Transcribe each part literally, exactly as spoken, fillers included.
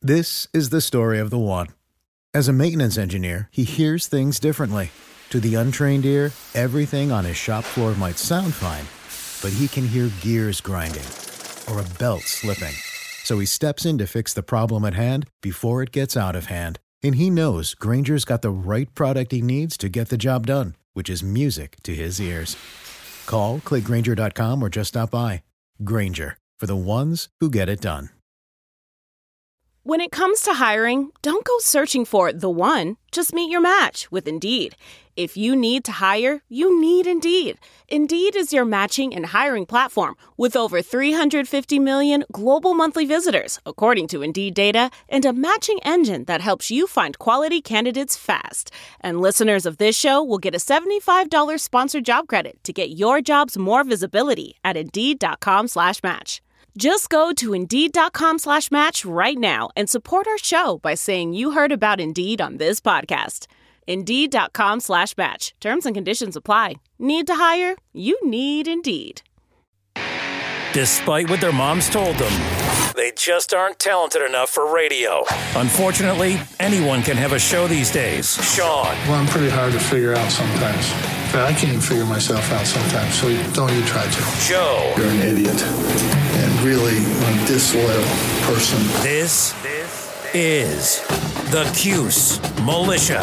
This is the story of the one. As a maintenance engineer, he hears things differently. To the untrained ear, everything on his shop floor might sound fine, but he can hear gears grinding or a belt slipping. So he steps in to fix the problem at hand before it gets out of hand. And he knows Grainger's got the right product he needs to get the job done, which is music to his ears. Call, click Grainger dot com, or just stop by. Grainger, for the ones who get it done. When it comes to hiring, don't go searching for the one. Just meet your match with Indeed. If you need to hire, you need Indeed. Indeed is your matching and hiring platform with over three hundred fifty million global monthly visitors, according to Indeed data, and a matching engine that helps you find quality candidates fast. And listeners of this show will get a seventy-five dollars sponsored job credit to get your jobs more visibility at Indeed.com slash match. Just go to Indeed.com slash match right now and support our show by saying you heard about Indeed on this podcast. Indeed.com slash match. Terms and conditions apply. Need to hire? You need Indeed. Despite what their moms told them, they just aren't talented enough for radio. Unfortunately, anyone can have a show these days. Sean. Well, I'm pretty hard to figure out sometimes. In fact, I can't even figure myself out sometimes, so don't you try to. Joe. You're an idiot and really a disloyal person. This is the Cuse Militia.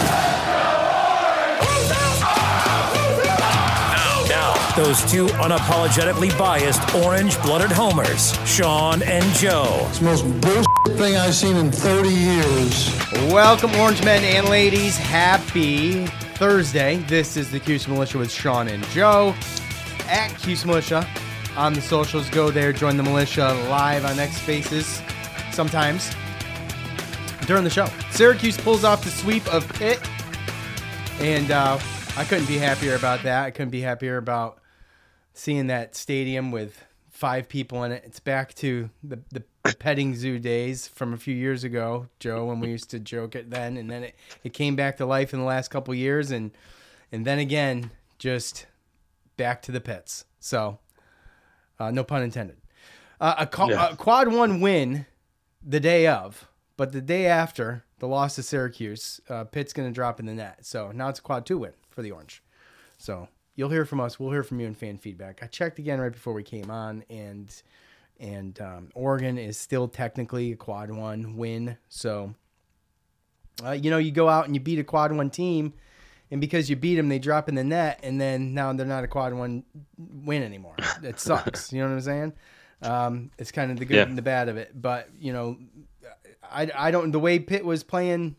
Now, now, those two unapologetically biased orange-blooded homers, Sean and Joe. It's the most bullshit thing I've seen in thirty years. Welcome, orange men and ladies. Happy Thursday. This is the Cuse Militia with Sean and Joe at Cuse Militia on the socials. Go there, join the militia live on X Spaces sometimes during the show. Syracuse pulls off the sweep of Pitt, and uh, I couldn't be happier about that. I couldn't be happier about seeing that stadium with five people in it. It's back to the, the petting zoo days from a few years ago, Joe, when we used to joke it then, and then it, it came back to life in the last couple years, and and then again, just back to the pits. So, uh, no pun intended. Uh, a, co- yeah. a quad one win the day of, but the day after the loss to Syracuse, uh, Pitt's going to drop in the net. So now it's a quad two win for the Orange. So you'll hear from us. We'll hear from you in fan feedback. I checked again right before we came on, and and um, Oregon is still technically a quad one win. So, uh, you know, you go out and you beat a quad one team, and because you beat them, they drop in the net, and then now they're not a quad one win anymore. It sucks. You know what I'm saying? Um, it's kind of the good yeah. and the bad of it. But, you know, I, I don't, the way Pitt was playing,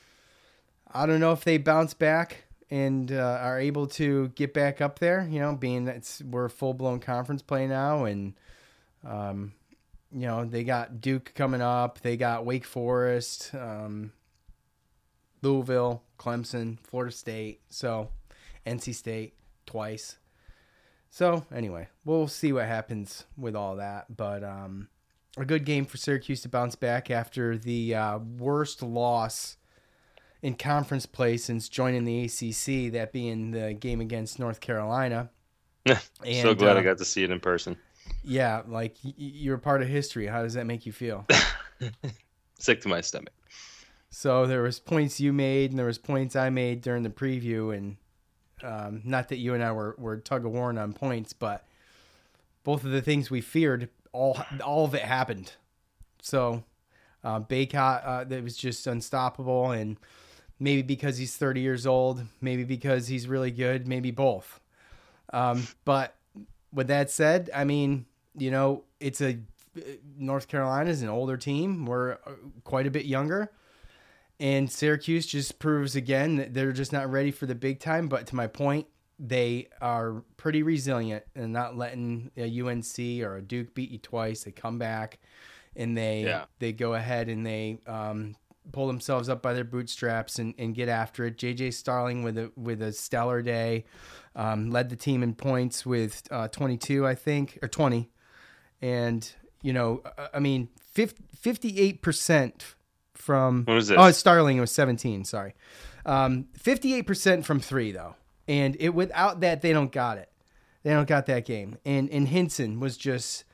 I don't know if they bounce back and uh, are able to get back up there, you know, being that it's, we're a full-blown conference play now, and, um, you know, they got Duke coming up, they got Wake Forest, um, Louisville, Clemson, Florida State, so N C State twice. So, anyway, we'll see what happens with all that, but um, a good game for Syracuse to bounce back after the uh, worst loss in conference play since joining the A C C, that being the game against North Carolina. And, so glad uh, I got to see it in person. Yeah, like y- you're part of history. How does that make you feel? Sick to my stomach. So there was points you made and there was points I made during the preview, and um, not that you and I were, were tug of war on points, but both of the things we feared, all all of it happened. So uh, Baycott, uh, that was just unstoppable, and maybe because he's thirty years old, maybe because he's really good, maybe both. Um, but with that said, I mean, you know, it's a North Carolina's an older team. We're quite a bit younger. And Syracuse just proves again that they're just not ready for the big time. But to my point, they are pretty resilient and not letting a U N C or a Duke beat you twice. They come back and they yeah. they go ahead and they um, pull themselves up by their bootstraps and, and get after it. J J Starling with a with a stellar day, um, led the team in points with uh, twenty-two, I think, or twenty. And, you know, I mean, fifty-eight percent from what was this? Oh, Starling, it was seventeen, sorry. Um, fifty-eight percent from three, though. And it without that, they don't got it. They don't got that game. And and Hinson was just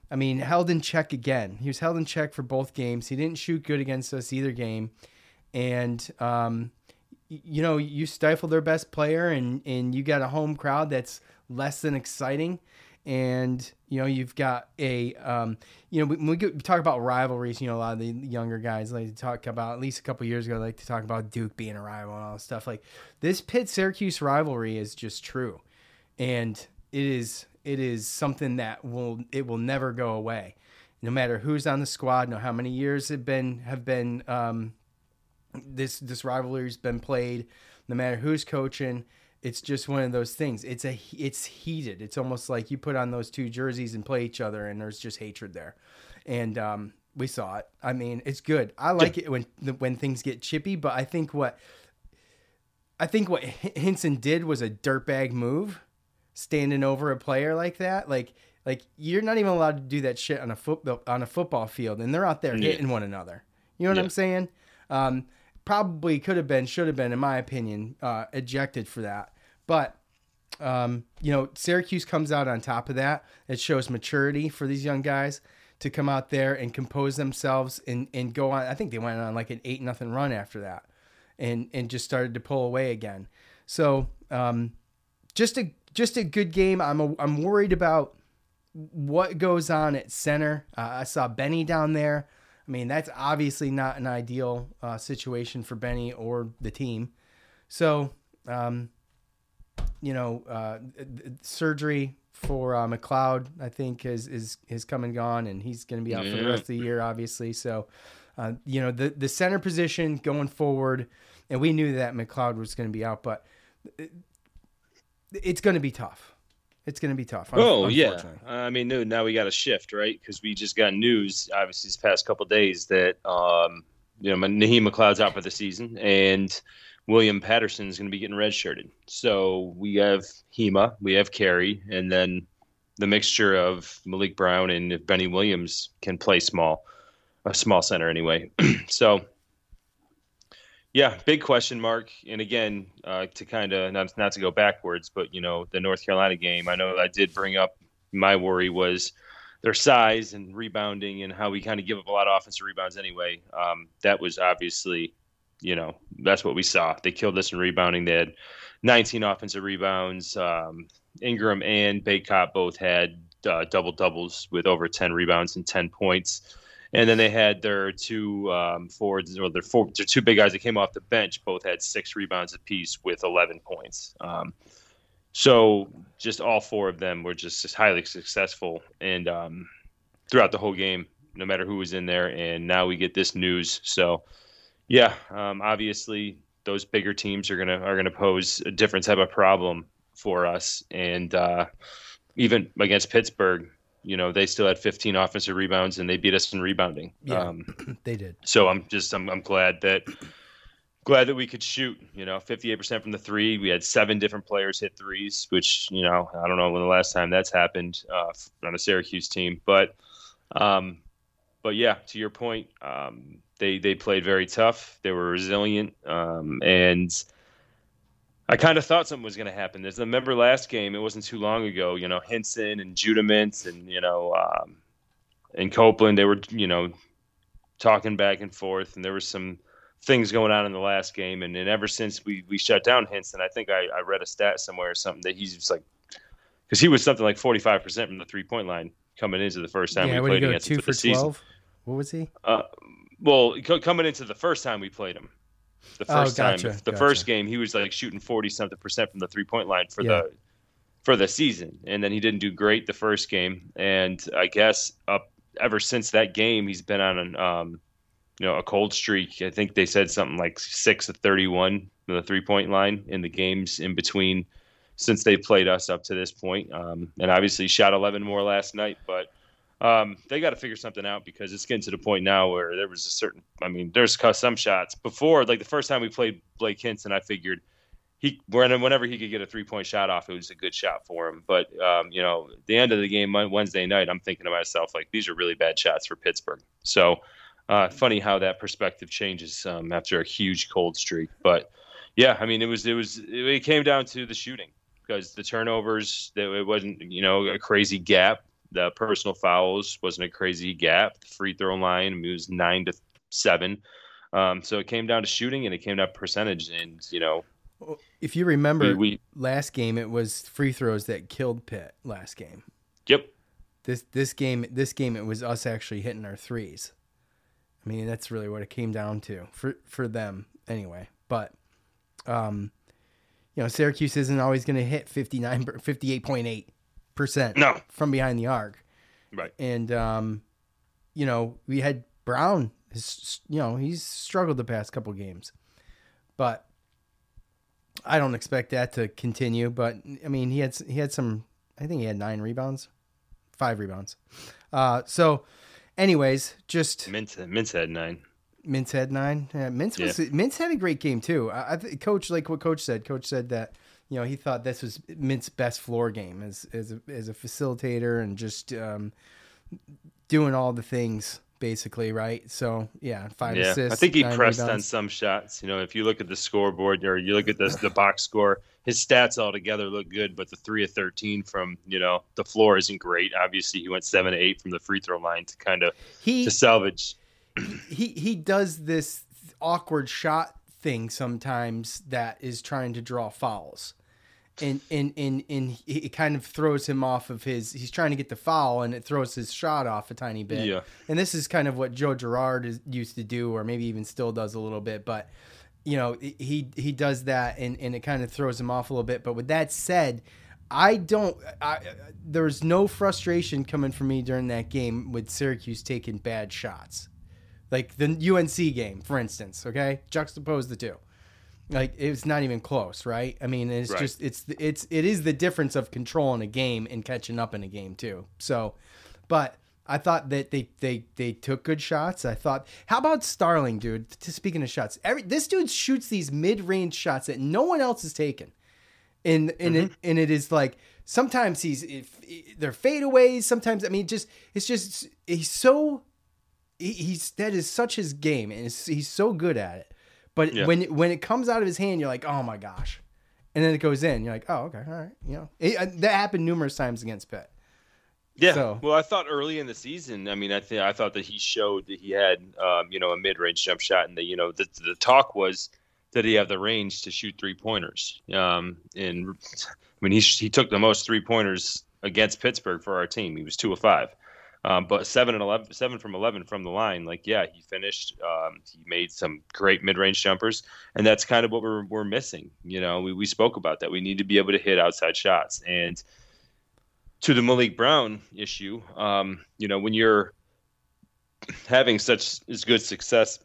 I mean, held in check again. He was held in check for both games. He didn't shoot good against us either game. And, um, you know, you stifle their best player, and, and you got a home crowd that's less than exciting. And, you know, you've got a, um, you know, when we, get, we talk about rivalries, you know, a lot of the younger guys like to talk about, at least a couple years ago, like to talk about Duke being a rival and all this stuff. Like, this Pitt-Syracuse rivalry is just true. And it is, it is something that will, it will never go away. No matter who's on the squad, no how many years have been, have been, um, this, this rivalry's been played, no matter who's coaching. It's just one of those things. It's a, it's heated. It's almost like you put on those two jerseys and play each other, and there's just hatred there. And um, we saw it. I mean, it's good. I like it when when things get chippy. But I think what I think what Hinson did was a dirtbag move, standing over a player like that. Like like you're not even allowed to do that shit on a football on a football field, and they're out there yeah. hitting one another. You know what yeah. I'm saying? Um, Probably could have been, should have been, in my opinion, uh, ejected for that. But, um, you know, Syracuse comes out on top of that. It shows maturity for these young guys to come out there and compose themselves and, and go on. I think they went on like an eight nothing run after that, and and just started to pull away again. So um, just a just a good game. I'm a, I'm worried about what goes on at center. Uh, I saw Benny down there. I mean, that's obviously not an ideal uh, situation for Benny or the team. So, um, you know, uh, surgery for uh, McLeod, I think, is is is come and gone, and he's going to be out yeah. for the rest of the year, obviously. So, uh, you know, the the center position going forward, and we knew that McLeod was going to be out, but it, it's going to be tough. It's going to be tough. Oh, yeah. I mean, no, now we got a shift, right? Because we just got news, obviously, these past couple of days that, um, you know, Naheem McLeod's out for the season, and William Patterson is going to be getting redshirted. So we have Hema, we have Carey, and then the mixture of Malik Brown and if Benny Williams can play small, a small center anyway. So, yeah, big question mark. And again, uh, to kind of not, not to go backwards, but, you know, the North Carolina game, I know I did bring up my worry was their size and rebounding and how we kind of give up a lot of offensive rebounds anyway. Um, that was obviously, you know, that's what we saw. They killed us in rebounding. They had nineteen offensive rebounds. Um, Ingram and Baycott both had uh, double doubles with over ten rebounds and ten points. And then they had their two um, forwards, or their, four, their two big guys that came off the bench, both had six rebounds apiece with eleven points. Um, so just all four of them were just, just highly successful, and um, throughout the whole game, no matter who was in there. And now we get this news. So, yeah, um, obviously those bigger teams are gonna are gonna pose a different type of problem for us, and uh, even against Pittsburgh. You know, they still had fifteen offensive rebounds, and they beat us in rebounding. Yeah, um, they did. So I'm just I'm I'm glad that glad that we could shoot. You know, fifty-eight percent from the three. We had seven different players hit threes, which, you know, I don't know when the last time that's happened uh, on a Syracuse team. But um, but yeah, to your point, um, they they played very tough. They were resilient, um, and I kind of thought something was going to happen. There's remember last game, it wasn't too long ago, you know, Hinson and Judamint and, you know, um, and Copeland, they were, you know, talking back and forth, and there was some things going on in the last game. And, and ever since we, we shut down Hinson, I think I, I read a stat somewhere or something that he's just like, because he was something like forty-five percent from the three-point line coming into the first time yeah, we played against him for the season. twelve? What was he? Uh, well, coming into the first time we played him. The first oh, gotcha, time, the gotcha. first game, he was like shooting forty something percent from the three point line for yeah. the for the season, and then he didn't do great the first game. And I guess up ever since that game, he's been on an um, you know a cold streak. I think they said something like six of thirty-one from the three point line in the games in between since they played us up to this point. Um, and obviously shot eleven more last night, but. Um, they got to figure something out because it's getting to the point now where there was a certain, I mean, there's some shots before, like the first time we played Blake Hinson, I figured he, whenever he could get a three point shot off, it was a good shot for him. But, um, you know, at the end of the game Wednesday night, I'm thinking to myself, like, these are really bad shots for Pittsburgh. So, uh, funny how that perspective changes, um, after a huge cold streak. But yeah, I mean, it was, it was, it came down to the shooting because the turnovers, it wasn't, you know, a crazy gap. The personal fouls wasn't a crazy gap. The free throw line, I mean, it was nine to seven. Um, so it came down to shooting, and it came down to percentage. And, you know, if you remember we, we, last game, it was free throws that killed Pitt last game. Yep. This this game this game it was us actually hitting our threes. I mean, that's really what it came down to for for them anyway. But um, you know, Syracuse isn't always going to hit fifty-nine, fifty-eight point eight percent no. from behind the arc. Right. And um, you know, we had Brown, his, you know, he's struggled the past couple games. But I don't expect that to continue, but I mean, he had he had some I think he had nine rebounds. Five rebounds. Uh, so, anyways, just Mintz, Mintz had nine. Mintz had nine. Yeah, Mintz was yeah. Mintz had a great game too. I, I th- Coach, like what Coach said. Coach said that you know he thought this was Mintz's best floor game as as a, as a facilitator and just um, doing all the things basically, right? So yeah, five yeah. assists. I think he pressed rebounds. on some shots. You know, if you look at the scoreboard or you look at the the box score. His stats altogether look good, but the three of thirteen from, you know, the floor isn't great. Obviously, he went seven to eight from the free throw line to kind of to salvage. He he does this awkward shot thing sometimes that is trying to draw fouls, and and and and it kind of throws him off of his. He's trying to get the foul, and it throws his shot off a tiny bit. Yeah. And this is kind of what Joe Girard is, used to do, or maybe even still does a little bit, but. You know, he he does that, and, and it kind of throws him off a little bit. But with that said, I don't I, – there's no frustration coming from me during that game with Syracuse taking bad shots. Like the U N C game, for instance, okay? Juxtapose the two. Like, it's not even close, right? I mean, it's right. just – it's it's it is the difference of controlling a game and catching up in a game too. So, but – I thought that they, they, they took good shots. I thought, how about Starling, dude? Speaking of shots, every this dude shoots these mid-range shots that no one else has taken, and and mm-hmm. it and it is like sometimes he's if, they're fadeaways. Sometimes I mean, just it's just he's so he, he's that is such his game, and it's, he's so good at it. But yeah. when when it comes out of his hand, you're like, oh my gosh, and then it goes in. You're like, oh okay, all right, you know it, that happened numerous times against Pitt. Yeah, so. Well, I thought early in the season, I mean, I think I thought that he showed that he had, um, you know, a mid-range jump shot, and that you know, the the talk was that he had the range to shoot three pointers. Um, and I mean, he he took the most three pointers against Pittsburgh for our team. He was two of five, um, but seven and eleven, seven from eleven from the line. Like, yeah, he finished. Um, he made some great mid-range jumpers, and that's kind of what we're we're missing. You know, we we spoke about that. We need to be able to hit outside shots, and. To the Malik Brown issue, um, you know, when you're having such as good success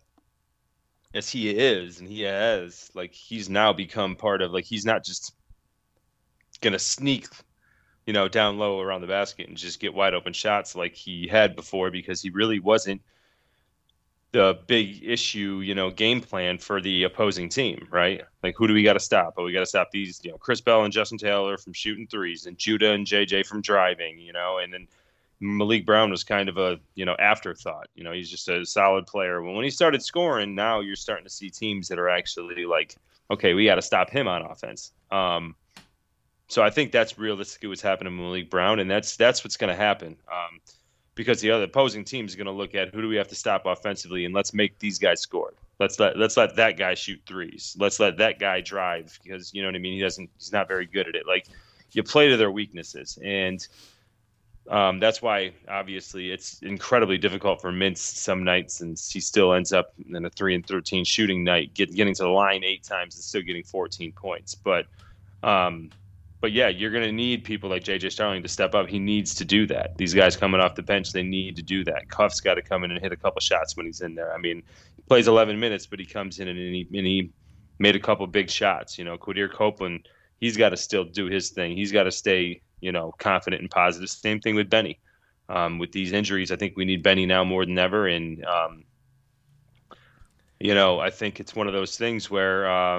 as he is, and he has, like, he's now become part of, like, he's not just going to sneak, you know, down low around the basket and just get wide open shots like he had before, because he really wasn't the big issue, you know, game plan for the opposing team, right? Like, who do we got to stop? Oh, we got to stop these, you know, Chris Bell and Justin Taylor from shooting threes, and Judah and J J from driving, you know, and then Malik Brown was kind of a, you know, afterthought. You know, he's just a solid player. When when he started scoring, now you're starting to see teams that are actually like, okay, we got to stop him on offense. Um, so I think that's realistically what's happening to Malik Brown, and that's that's what's going to happen. Um, Because the other opposing team is going to look at who do we have to stop offensively, and let's make these guys score. Let's let let's let that guy shoot threes. Let's let that guy drive, because you know what I mean. He doesn't. He's not very good at it. Like, you play to their weaknesses, and um, that's why obviously it's incredibly difficult for Mintz some nights, and he still ends up in a three and thirteen shooting night, get, getting to the line eight times and still getting fourteen points. But um, But, yeah, you're going to need people like J J Starling to step up. He needs to do that. These guys coming off the bench, they need to do that. Cuff's got to come in and hit a couple shots when he's in there. I mean, he plays eleven minutes, but he comes in and he, and he made a couple big shots. You know, Quadir Copeland, he's got to still do his thing. He's got to stay, you know, confident and positive. Same thing with Benny. Um, with these injuries, I think we need Benny now more than ever. And, um, you know, I think it's one of those things where uh,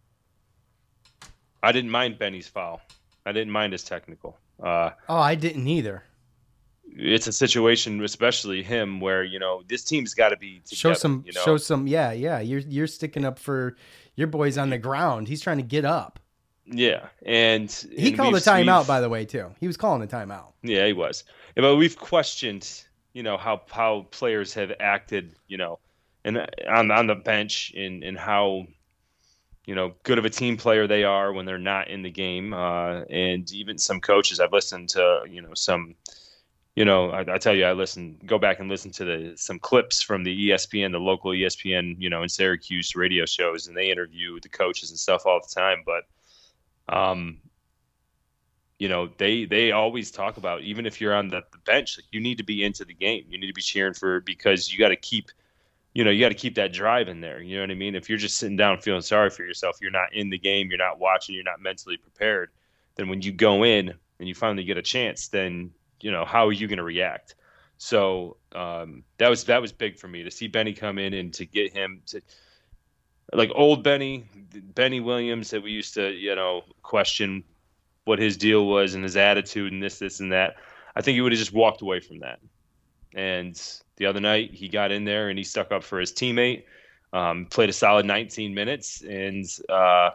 I didn't mind Benny's foul. I didn't mind his technical. Uh, oh, I didn't either. It's a situation, especially him, where, you know, this team's got to be together, show some, you know? show some. Yeah, yeah. You're you're sticking up for your boys on the ground. He's trying to get up. Yeah, and he and called a timeout, by the way, too. He was calling a timeout. Yeah, he was. but we've questioned, you know, how how players have acted, you know, and on on the bench, and and how, you know, good of a team player they are when they're not in the game. Uh, and even some coaches, I've listened to, you know, some, you know, I, I tell you, I listen, go back and listen to the some clips from the E S P N, the local E S P N, you know, in Syracuse radio shows, and they interview the coaches and stuff all the time. But, um, you know, they they always talk about, even if you're on the, the bench, like, you need to be into the game. You need to be cheering for, because you got to keep, you know, you got to keep that drive in there. You know what I mean? If you're just sitting down feeling sorry for yourself, you're not in the game, you're not watching, you're not mentally prepared, then when you go in and you finally get a chance, then, you know, how are you going to react? So um, that was that was big for me to see Benny come in and to get him to, like, old Benny, Benny Williams that we used to, you know, question what his deal was and his attitude and this, this, and that. I think he would have just walked away from that. And the other night he got in there and he stuck up for his teammate, um, played a solid nineteen minutes. And, uh,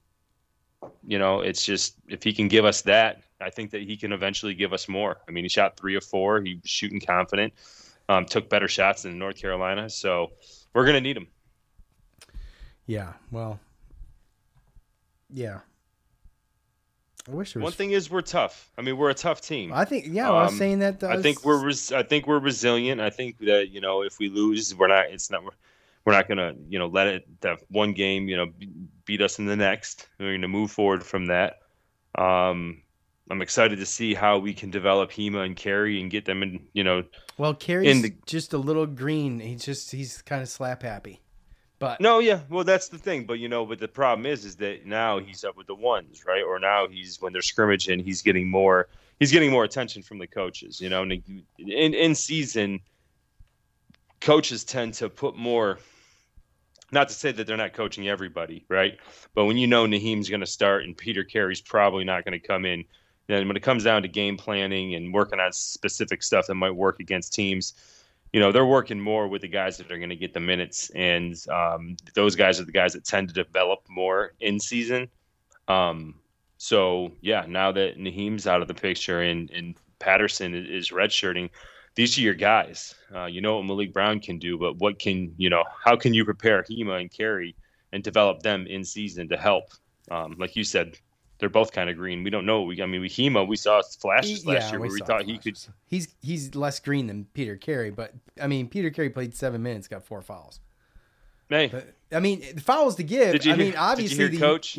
you know, it's just, if he can give us that, I think that he can eventually give us more. I mean, he shot three or four. He was shooting confident, um, took better shots than North Carolina. So we're going to need him. Yeah, well, yeah. I wish there was... One thing is we're tough. I mean, we're a tough team. I think, yeah, um, I was saying that. Does... I think we're, res- I think we're resilient. I think that, you know, if we lose, we're not, it's not, we're not going to, you know, let it, that one game, you know, beat us in the next. We're going to move forward from that. Um, I'm excited to see how we can develop Hema and Carey and get them in, you know. Well, Carey's the... just a little green. He's just, he's kind of slap happy. But no, yeah, well, that's the thing. But, you know, but the problem is, is that now he's up with the ones, right? Or now he's, when they're scrimmaging, he's getting more, he's getting more attention from the coaches, you know. And in, in season, coaches tend to put more, not to say that they're not coaching everybody, right? But when you know Naheem's going to start and Peter Carey's probably not going to come in, then when it comes down to game planning and working on specific stuff that might work against teams, you know, they're working more with the guys that are going to get the minutes. And um, those guys are the guys that tend to develop more in season. Um, so, yeah, now that Naheem's out of the picture and, and Patterson is redshirting, these are your guys. Uh, you know what Malik Brown can do, but what can, you know, how can you prepare Hema and Carey and develop them in season to help? Um, like you said, they're both kind of green. We don't know. We, I mean, with Hema, we saw flashes last yeah, year we where we thought he could. He's he's less green than Peter Carey, but I mean, Peter Carey played seven minutes, got four fouls. Hey, but, I mean, the fouls to give. Did you I hear, mean, obviously, did you hear the, Coach?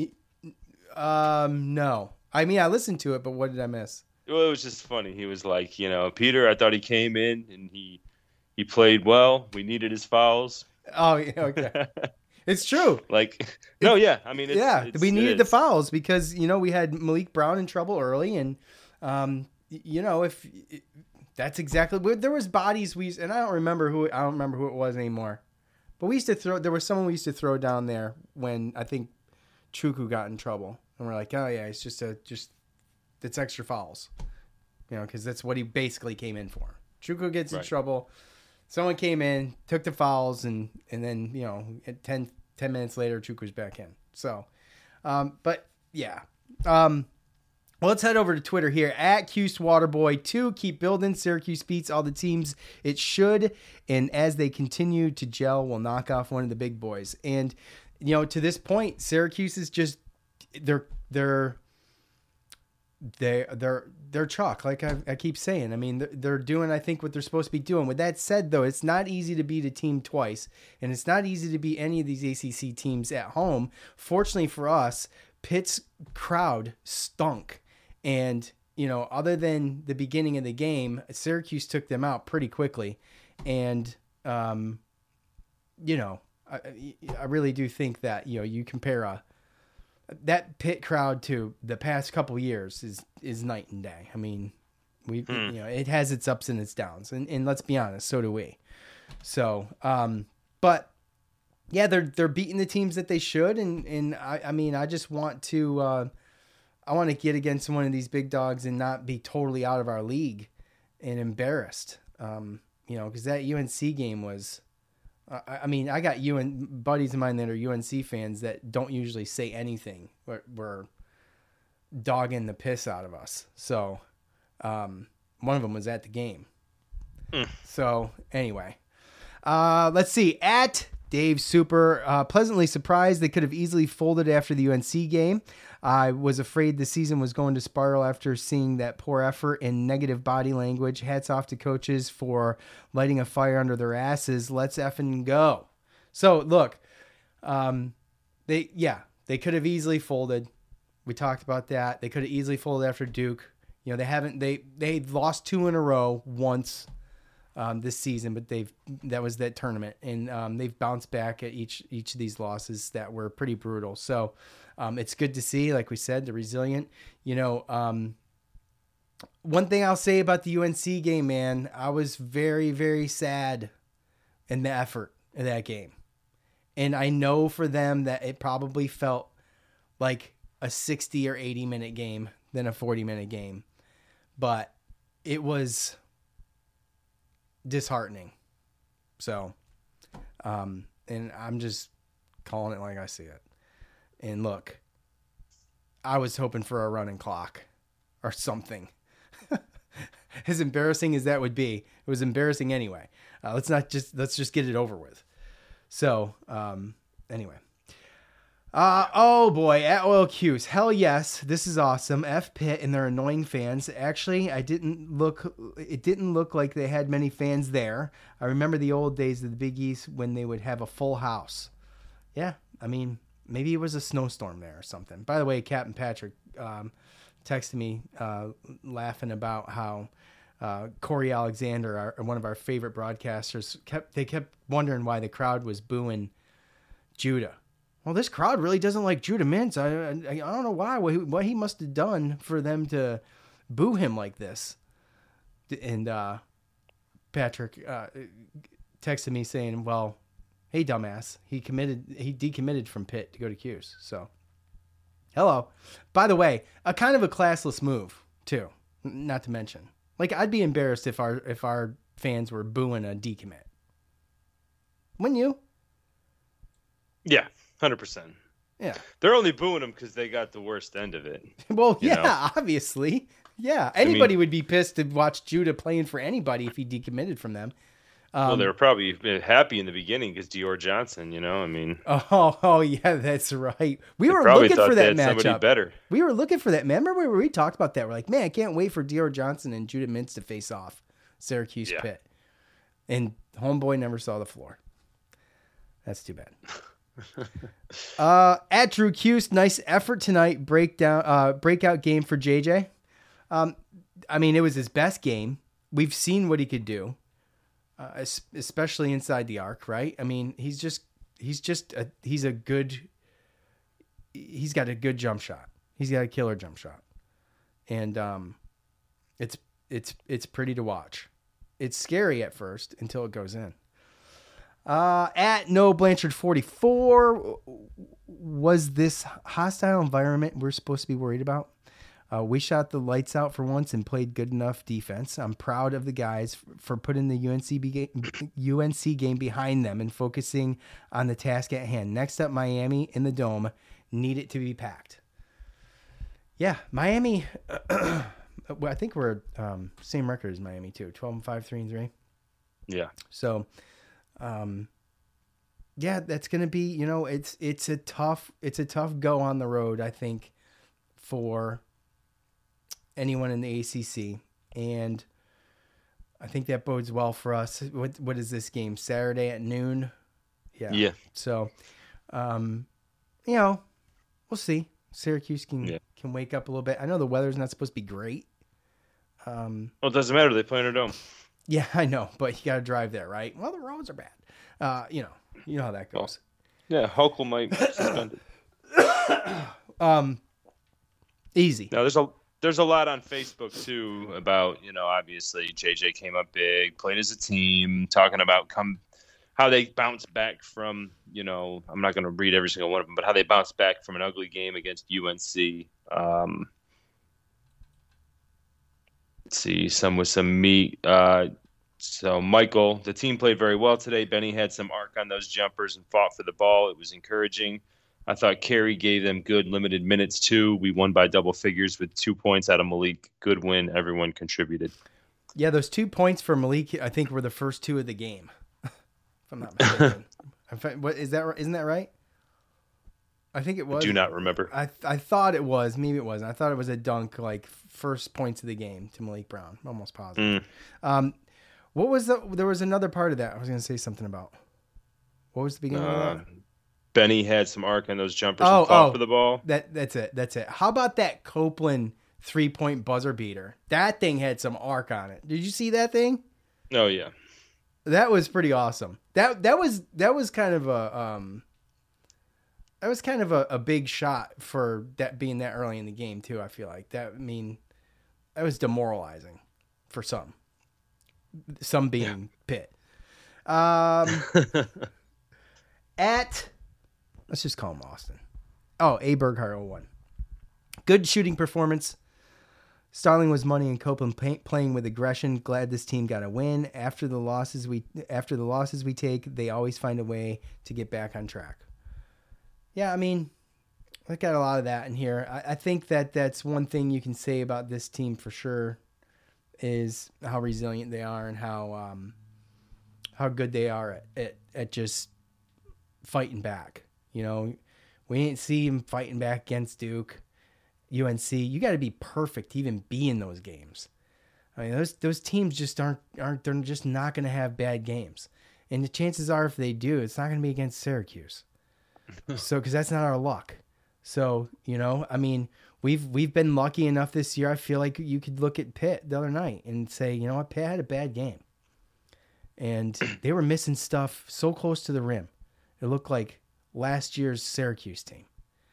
Um, no. I mean, I listened to it, but what did I miss? Well, it was just funny. He was like, you know, Peter, I thought he came in and he he played well. We needed his fouls. Oh, yeah, okay. It's true. Like, no, yeah. I mean, it's, yeah, it's, we needed it the fouls because, you know, we had Malik Brown in trouble early. And, um, you know, if it, that's exactly there was bodies we and I don't remember who I don't remember who it was anymore. But we used to throw there was someone we used to throw down there when I think Chuku got in trouble. And we're like, oh, yeah, it's just a just it's extra fouls, you know, because that's what he basically came in for. Chuku gets in right. trouble. Someone came in, took the fouls, and and then, you know, at ten, ten minutes later, Chukwu's back in. So, um, but, yeah. Um, well, let's head over to Twitter here. At Cuse Waterboy two. Keep building. Syracuse beats all the teams it should. And as they continue to gel, we'll knock off one of the big boys. And, you know, to this point, Syracuse is just, they're, they're, They they're they're chalk, like I, I keep saying. I mean, they're, they're doing, I think, what they're supposed to be doing. With that said, though, it's not easy to beat a team twice, and it's not easy to beat any of these A C C teams at home. Fortunately for us, Pitt's crowd stunk, and you know, other than the beginning of the game, Syracuse took them out pretty quickly, and um, you know, I I really do think that, you know, you compare a. That Pitt crowd to the past couple years is, is night and day. I mean, we hmm. you know, it has its ups and its downs, and, and let's be honest, so do we. So, um, but yeah, they're they're beating the teams that they should, and and I, I mean, I just want to uh, I want to get against one of these big dogs and not be totally out of our league and embarrassed. Um, you know, because that U N C game was. I mean, I got U N buddies of mine that are U N C fans that don't usually say anything. We're, we're dogging the piss out of us. So, um, one of them was at the game. Mm. So anyway, uh, let's see. At Dave Super, uh, pleasantly surprised they could have easily folded after the U N C game. I was afraid the season was going to spiral after seeing that poor effort and negative body language. Hats off to coaches for lighting a fire under their asses. Let's effing go. So look, um, they yeah they could have easily folded. We talked about that. They could have easily folded after Duke. You know, they haven't, they, they lost two in a row once um, this season, but they've, that was that tournament. And um, they've bounced back at each, each of these losses that were pretty brutal. So um, it's good to see, like we said, the resilient, you know, um, one thing I'll say about the U N C game, man, I was very, very sad in the effort of that game. And I know for them that it probably felt like a sixty or eighty minute game than a forty minute game. But it was disheartening. So, um, and I'm just calling it like I see it. And look, I was hoping for a running clock or something. As embarrassing as that would be, it was embarrassing anyway. Uh, let's not just, let's just get it over with. So, um, anyway. Uh, oh boy, at Oil Q's. Hell yes, this is awesome. F Pitt and their annoying fans. Actually, I didn't look, it didn't look like they had many fans there. I remember the old days of the Big East when they would have a full house. Yeah, I mean, maybe it was a snowstorm there or something. By the way, Captain Patrick um, texted me uh, laughing about how uh, Corey Alexander, our, one of our favorite broadcasters, kept they kept wondering why the crowd was booing Judah. Well, this crowd really doesn't like Judah Mintz. I, I I don't know why. What he, what he must have done for them to boo him like this. And uh, Patrick uh, texted me saying, "Well, hey, dumbass, he committed. He decommitted from Pitt to go to Q's." So, hello. By the way, a kind of a classless move too. Not to mention, like I'd be embarrassed if our if our fans were booing a decommit. Wouldn't you? Yeah. one hundred percent. Yeah. They're only booing him because they got the worst end of it. Well, yeah, know? obviously. Yeah. Anybody I mean, would be pissed to watch Judah playing for anybody if he decommitted from them. Um, well, they were probably happy in the beginning because Dior Johnson, you know, I mean. Oh, oh yeah, that's right. We were probably looking thought for they that had somebody matchup. better. We were looking for that. Remember where we talked about that? We're like, man, I can't wait for Dior Johnson and Judah Mintz to face off Syracuse Yeah. Pitt. And homeboy never saw the floor. That's too bad. uh, at Drew Cuse, nice effort tonight. Breakdown, uh, breakout game for J J. Um, I mean, it was his best game. We've seen what he could do, uh, especially inside the arc, right? I mean, he's just, he's just, a, he's a good, he's got a good jump shot. He's got a killer jump shot, and um, it's it's it's pretty to watch. It's scary at first until it goes in. Uh, at No Blanchard forty-four, was this hostile environment we're supposed to be worried about? Uh, we shot the lights out for once and played good enough defense. I'm proud of the guys for putting the U N C game, U N C game behind them and focusing on the task at hand. Next up, Miami in the Dome. Need it to be packed. Yeah, Miami. I think we're um, same record as Miami too. twelve and five, three and three. Yeah. So. Um, yeah, that's going to be, you know, it's, it's a tough, it's a tough go on the road, I think, for anyone in the A C C. And I think that bodes well for us. What, what is this game? Saturday at noon? Yeah. Yeah. So, um, you know, we'll see. Syracuse can, yeah. can wake up a little bit. I know the weather's not supposed to be great. Um, well, it doesn't matter. They play in a dome. Yeah, I know, but you got to drive there, right? Well, the roads are bad. Uh, you know, you know how that goes. Well, yeah, Hochul might suspend it. um, easy. Now, there's a there's a lot on Facebook too about, you know, obviously J J came up big, played as a team, talking about come how they bounced back from, you know, I'm not going to read every single one of them, but how they bounced back from an ugly game against U N C. Um, Let's see, some with some meat. Uh, so, Michael, the team played very well today. Benny had some arc on those jumpers and fought for the ball. It was encouraging. I thought Carey gave them good limited minutes, too. We won by double figures with two points out of Malik. Good win. Everyone contributed. Yeah, those two points for Malik, I think, were the first two of the game. If I'm not mistaken. In fact, what is that? Isn't that right? I think it was. I do not remember. I I thought it was. Maybe it wasn't. I thought it was a dunk, like first points of the game to Malik Brown. Almost positive. Mm. Um, what was the? There was another part of that I was going to say something about. What was the beginning uh, of that? Benny had some arc on those jumpers oh, and fought oh, for the ball. That that's it. That's it. How about that Copeland three point buzzer beater? That thing had some arc on it. Did you see that thing? Oh yeah. That was pretty awesome. That that was that was kind of a um. That was kind of a, a big shot for that being that early in the game too. I feel like that. I mean, that was demoralizing for some. Some being yeah. Pitt. Um, at let's just call him Austin. Oh, A Berghart oh one. Good shooting performance. Starling was money and Copeland pay, playing with aggression. Glad this team got a win. After the losses we after the losses we take, they always find a way to get back on track. Yeah, I mean, I got a lot of that in here. I, I think that that's one thing you can say about this team for sure is how resilient they are and how um, how good they are at, at, at just fighting back. You know, we didn't see them fighting back against Duke, U N C. You got to be perfect to even be in those games. I mean, those those teams just aren't aren't they're just not going to have bad games, and the chances are if they do, it's not going to be against Syracuse. So, because that's not our luck. So, you know, I mean, we've we've been lucky enough this year. I feel like you could look at Pitt the other night and say, you know what, Pitt had a bad game, and they were missing stuff so close to the rim. It looked like last year's Syracuse team.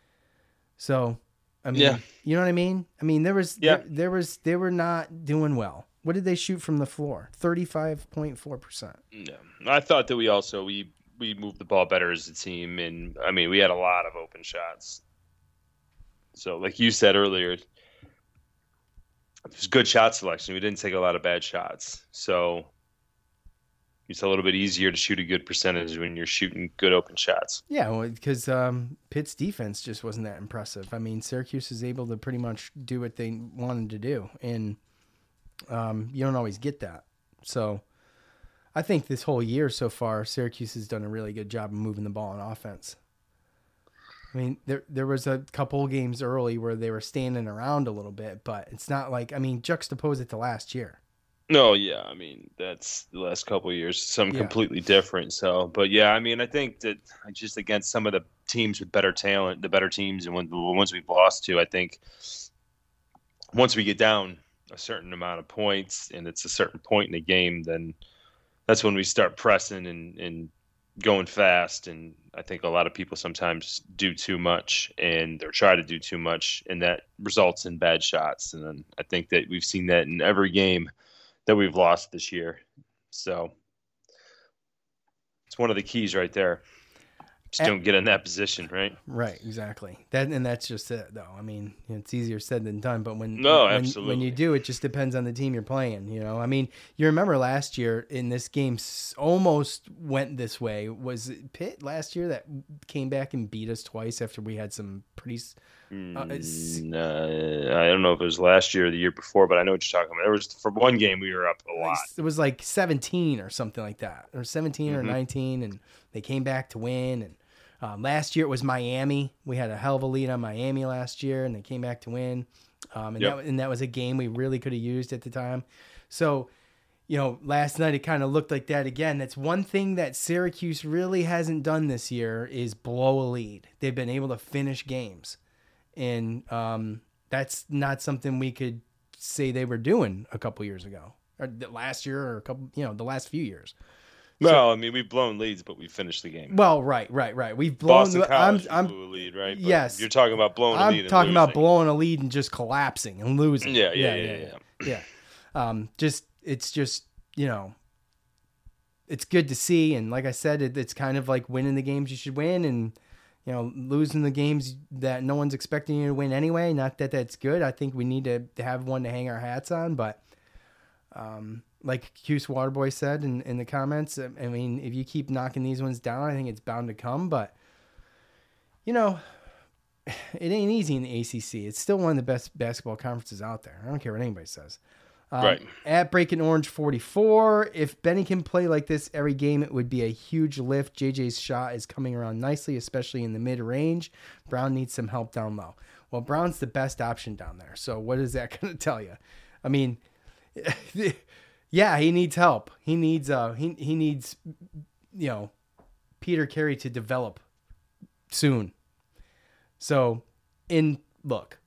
So, I mean, yeah. You know what I mean? I mean, there was yeah. there, there was they were not doing well. What did they shoot from the floor? thirty-five point four percent. Yeah, I thought that we also we. we moved the ball better as a team. And I mean, we had a lot of open shots. So like you said earlier, it was good shot selection. We didn't take a lot of bad shots. So it's a little bit easier to shoot a good percentage when you're shooting good open shots. Yeah. Well, because um, Pitt's defense just wasn't that impressive. I mean, Syracuse is able to pretty much do what they wanted to do. And um, you don't always get that. So, I think this whole year so far, Syracuse has done a really good job of moving the ball on offense. I mean, there there was a couple games early where they were standing around a little bit, but it's not like, I mean, juxtapose it to last year. No, yeah, I mean, that's the last couple of years, something yeah. completely different. So, but yeah, I mean, I think that just against some of the teams with better talent, the better teams, and when, the ones we've lost to, I think once we get down a certain amount of points and it's a certain point in the game, then that's when we start pressing and, and going fast. And I think a lot of people sometimes do too much and or try to do too much, and that results in bad shots. And then I think that we've seen that in every game that we've lost this year. So it's one of the keys right there. Just don't get in that position, right? Right, exactly. That and that's just it, though. I mean, it's easier said than done. But when no, when, absolutely. when you do, it just depends on the team you're playing. You know, I mean, you remember last year in this game almost went this way. Was it Pitt last year that came back and beat us twice after we had some pretty? Uh, mm, uh, I don't know if it was last year or the year before, but I know what you're talking about. There was for one game we were up a lot. It was like seventeen or something like that, or seventeen mm-hmm. or nineteen, and they came back to win. And Um, last year it was Miami. We had a hell of a lead on Miami last year, and they came back to win. Um, and, yep. that, and that was a game we really could have used at the time. So, you know, last night it kind of looked like that again. That's one thing that Syracuse really hasn't done this year is blow a lead. They've been able to finish games. And um, that's not something we could say they were doing a couple years ago, or last year, or a couple, you know, the last few years. No, so, I mean, we've blown leads, but we finished the game. Well, right, right, right. We've blown. Boston College I'm, I'm, blew a lead, right? But yes. You're talking about blowing a I'm lead. I'm talking and about blowing a lead and just collapsing and losing. Yeah, yeah, yeah, yeah. yeah, yeah. yeah. Um, just it's just you know, it's good to see, and like I said, it, it's kind of like winning the games you should win, and you know, losing the games that no one's expecting you to win anyway. Not that that's good. I think we need to, to have one to hang our hats on, but. Um, Like Cuse Waterboy said in, in the comments, I mean, if you keep knocking these ones down, I think it's bound to come. But, you know, it ain't easy in the A C C. It's still one of the best basketball conferences out there. I don't care what anybody says. Um, right. At Breaking Orange forty-four, if Benny can play like this every game, it would be a huge lift. J J's shot is coming around nicely, especially in the mid-range. Brown needs some help down low. Well, Brown's the best option down there. So what is that going to tell you? I mean, yeah, he needs help. He needs, uh, he, he needs, you know, Peter Carey to develop soon. So in look,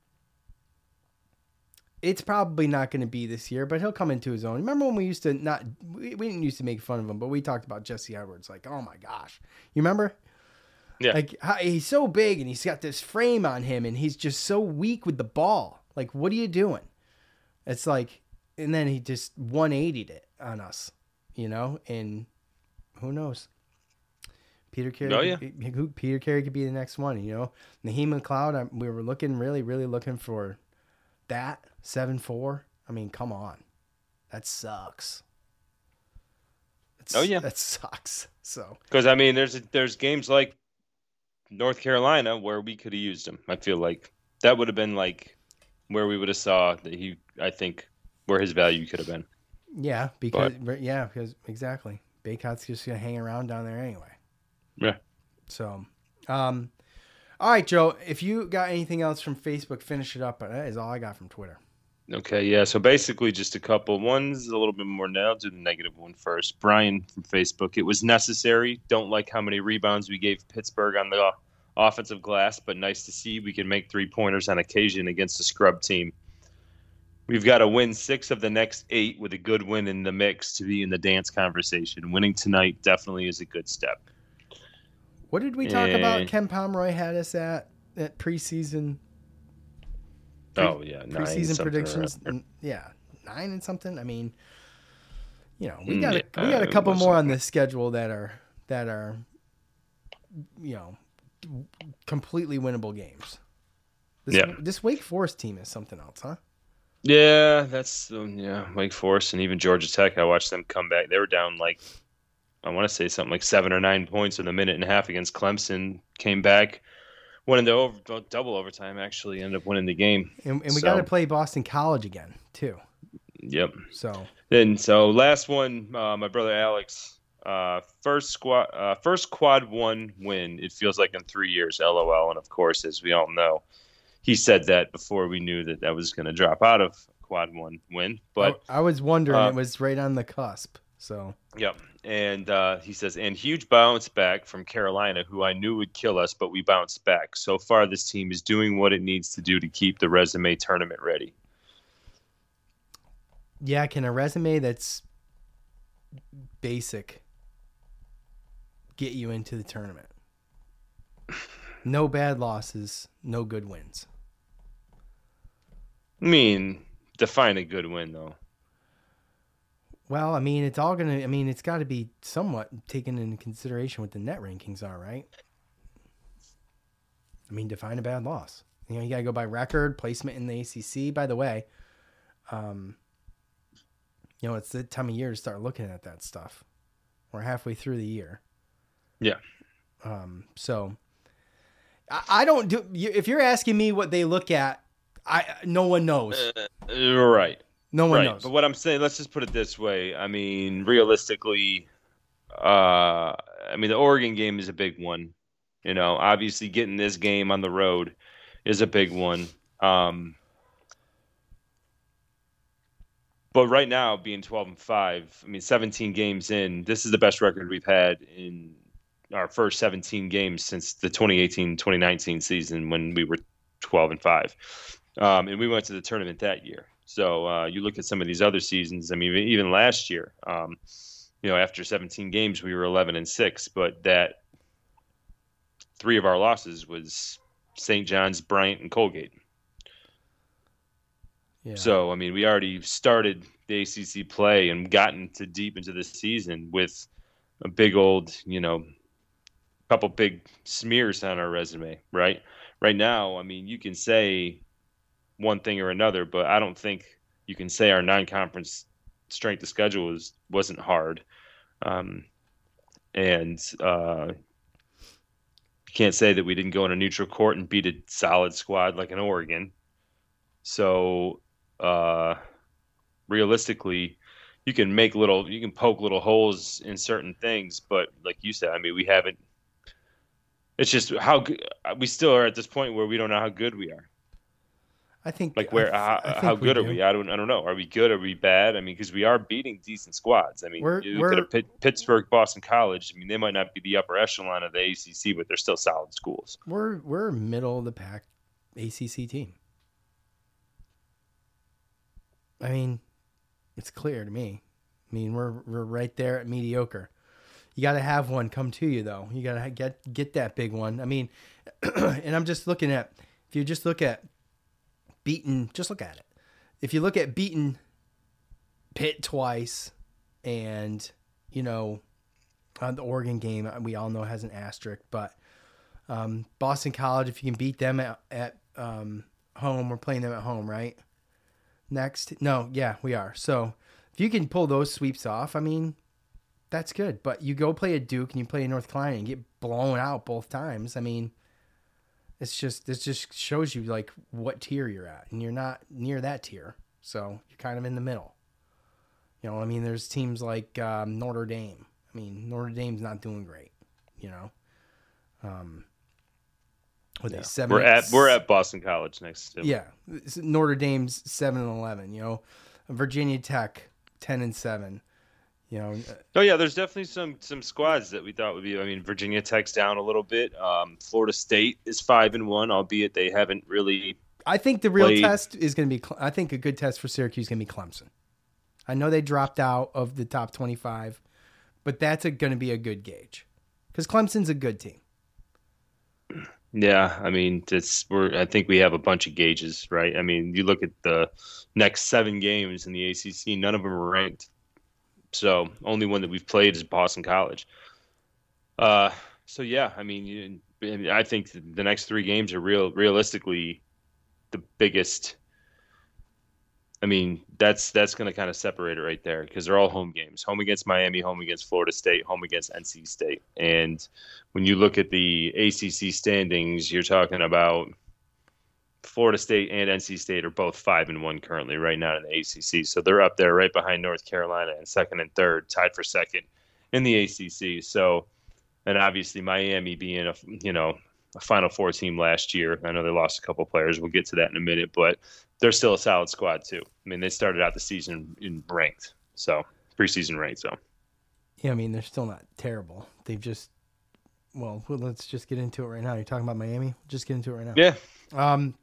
it's probably not going to be this year, but he'll come into his own. Remember when we used to not, we, we didn't used to make fun of him, but we talked about Jesse Edwards. Like, oh my gosh, you remember? Yeah. Like how, he's so big and he's got this frame on him and he's just so weak with the ball. Like, what are you doing? It's like, and then he just one eightied it on us, you know, and who knows? Peter Carey, oh, yeah. who, Peter Carey could be the next one, you know. Naheem McLeod, I, we were looking, really, really looking for that. seven four. I mean, come on. That sucks. It's, oh, yeah. That sucks. So, because, I mean, there's there's games like North Carolina where we could have used him. I feel like that would have been like where we would have saw that he, I think, where his value could have been. Yeah, because, but, yeah, because exactly. Baycott's just going to hang around down there anyway. Yeah. So, um, all right, Joe, if you got anything else from Facebook, finish it up. But that is all I got from Twitter. Okay, yeah. So basically just a couple. One's a little bit more now. I'll do the negative one first. Brian from Facebook. It was necessary. Don't like how many rebounds we gave Pittsburgh on the offensive glass, but nice to see we can make three-pointers on occasion against a scrub team. We've got to win six of the next eight with a good win in the mix to be in the dance conversation. Winning tonight definitely is a good step. What did we talk and, about? Ken Pomeroy had us at at preseason. Pre, oh yeah, nine preseason predictions. Yeah, nine and something. I mean, you know, we got a, yeah, we got a couple uh, more on the schedule that are that are, you know, completely winnable games. This, yeah. This Wake Forest team is something else, huh? Yeah, that's um, yeah, Wake Forest and even Georgia Tech. I watched them come back. They were down like, I want to say something like seven or nine points in a minute and a half against Clemson. Came back, went into over, double overtime. Actually, ended up winning the game. And, and we so, got to play Boston College again too. Yep. So then, so last one, uh, my brother Alex, uh, first squad, uh, first quad one win. It feels like in three years. L O L. And of course, as we all know, he said that before we knew that that was going to drop out of quad one win. But I, I was wondering, uh, it was right on the cusp. So yep. And uh, he says, and huge bounce back from Carolina, who I knew would kill us, but we bounced back. So far, this team is doing what it needs to do to keep the resume tournament ready. Yeah, can a resume that's basic get you into the tournament? No bad losses, no good wins. I mean, define a good win, though. Well, I mean, it's all going to, I mean, it's got to be somewhat taken into consideration what the net rankings are, right? I mean, define a bad loss. You know, you got to go by record, placement in the A C C. By the way, um, you know, it's the time of year to start looking at that stuff. We're halfway through the year. Yeah. Um, so I, I don't do, if you're asking me what they look at, I, no one knows. Uh, right. No one right. knows. But what I'm saying, let's just put it this way. I mean, realistically, uh, I mean, the Oregon game is a big one. You know, obviously getting this game on the road is a big one. Um, but right now, being twelve and five, I mean, seventeen games in, this is the best record we've had in our first seventeen games since the twenty eighteen twenty nineteen season when we were twelve and five. Um, and we went to the tournament that year. So uh, you look at some of these other seasons. I mean, even last year, um, you know, after seventeen games, we were eleven and six. But that three of our losses was Saint John's, Bryant, and Colgate. Yeah. So I mean, we already started the A C C play and gotten to deep into the season with a big old, you know, couple big smears on our resume. Right. Right now, I mean, you can say one thing or another, but I don't think you can say our non-conference strength of schedule was wasn't hard, um, and uh, you can't say that we didn't go on a neutral court and beat a solid squad like an Oregon. So, uh, realistically, you can make little, you can poke little holes in certain things, but like you said, I mean, we haven't. It's just how good we still are at this point where we don't know how good we are. I think like where I, how, I think how we good do. are we? I don't I don't know. Are we good? Are we bad? I mean, because we are beating decent squads. I mean, We're- you we're- look at a Pitt, Pittsburgh, Boston College. I mean, they might not be the upper echelon of the A C C, but they're still solid schools. We're we're a middle of the pack A C C team. I mean, it's clear to me. I mean, we're we're right there at mediocre. You got to have one come to you though. You got to get get that big one. I mean, and I'm just looking at if you just look at beaten, just look at it. If you look at beaten Pitt twice, and you know, on the Oregon game, we all know has an asterisk, but um, Boston College, if you can beat them at, at um, home, we're playing them at home, right? Next, no, yeah, we are. So if you can pull those sweeps off, I mean, that's good. But you go play a Duke and you play a North Carolina and get blown out both times. I mean, it's just this just shows you like what tier you're at, and you're not near that tier, so you're kind of in the middle. You know, I mean, there's teams like um, Notre Dame. I mean, Notre Dame's not doing great. You know, um, with Yeah. a seven, We're at we're at Boston College next. To. yeah, Notre Dame's seven and eleven. You know, Virginia Tech ten and seven. You know, Oh yeah, there's definitely some some squads that we thought would be. I mean, Virginia Tech's down a little bit. Um, Florida State is five and one, albeit they haven't really. I think the real played. test is going to be. I think a good test for Syracuse is going to be Clemson. I know they dropped out of the top twenty-five, but that's going to be a good gauge because Clemson's a good team. Yeah, I mean, it's we're. I think we have a bunch of gauges, right? I mean, you look at the next seven games in the A C C; none of them are ranked. So only one that we've played is Boston College. Uh, so yeah, I mean, you, I think the next three games are real, realistically, the biggest. I mean, that's that's going to kind of separate it right there because they're all home games: home against Miami, home against Florida State, home against N C State. And when you look at the A C C standings, you're talking about Florida State and N C State are both five and one currently right now in the A C C. So they're up there right behind North Carolina and second and third, tied for second in the A C C. So, and obviously Miami being a, you know, a Final Four team last year. I know they lost a couple players. We'll get to that in a minute, but they're still a solid squad too. I mean, they started out the season in ranked, so preseason ranked. So, Yeah, I mean, they're still not terrible. They've just, well, well, let's just get into it right now. You're talking about Miami? Just get into it right now. yeah. Um,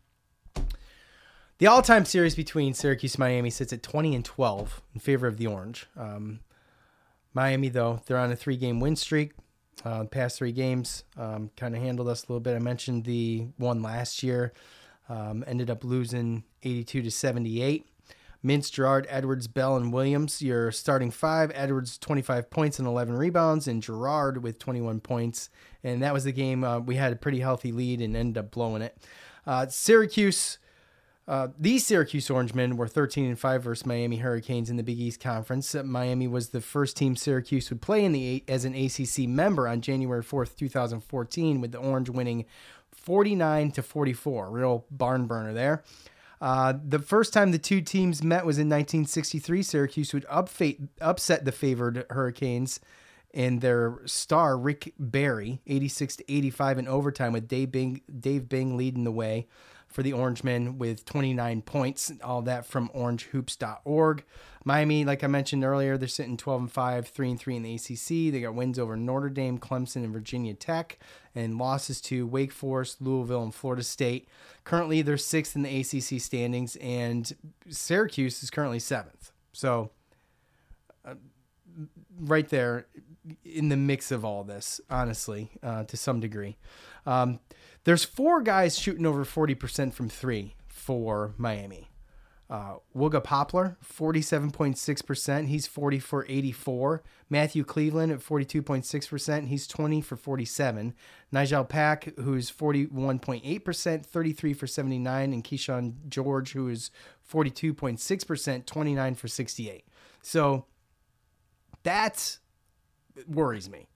the all-time series between Syracuse and Miami sits at twenty and twelve in favor of the Orange. Um, Miami, though, they're on a three-game win streak. Uh, past three games um, kind of handled us a little bit. I mentioned the one last year. Um, ended up losing eighty-two to seventy-eight. Mintz, Gerard, Edwards, Bell, and Williams, your starting five. Edwards, twenty-five points and eleven rebounds, and Gerard with twenty-one points. And that was the game uh, we had a pretty healthy lead and ended up blowing it. Uh, Syracuse, uh, these Syracuse Orangemen were thirteen and five versus Miami Hurricanes in the Big East Conference. Uh, Miami was the first team Syracuse would play in the as an A C C member on January fourth, twenty fourteen, with the Orange winning forty-nine to forty-four. Real barn burner there. Uh, the first time the two teams met was in nineteen sixty-three. Syracuse would upfate, upset the favored Hurricanes and their star Rick Barry, eighty-six to eighty-five in overtime, with Dave Bing, Dave Bing leading the way for the Orangemen with twenty-nine points. All that from orange hoops dot org. Miami, like I mentioned earlier, they're sitting twelve and five, three and three in the A C C. They got wins over Notre Dame, Clemson, and Virginia Tech, and losses to Wake Forest, Louisville, and Florida State. Currently, they're sixth in the A C C standings, and Syracuse is currently seventh. So, uh, right there in the mix of all this, honestly, uh, to some degree. Um, there's four guys shooting over forty percent from three for Miami. Uh, Wooga Poplar, forty-seven point six percent. He's forty for eighty-four. Matthew Cleveland at forty-two point six percent. He's twenty for forty-seven. Nigel Pack, who's forty-one point eight percent, thirty-three for seventy-nine. And Keyshawn George, who is forty-two point six percent, twenty-nine for sixty-eight. So that worries me.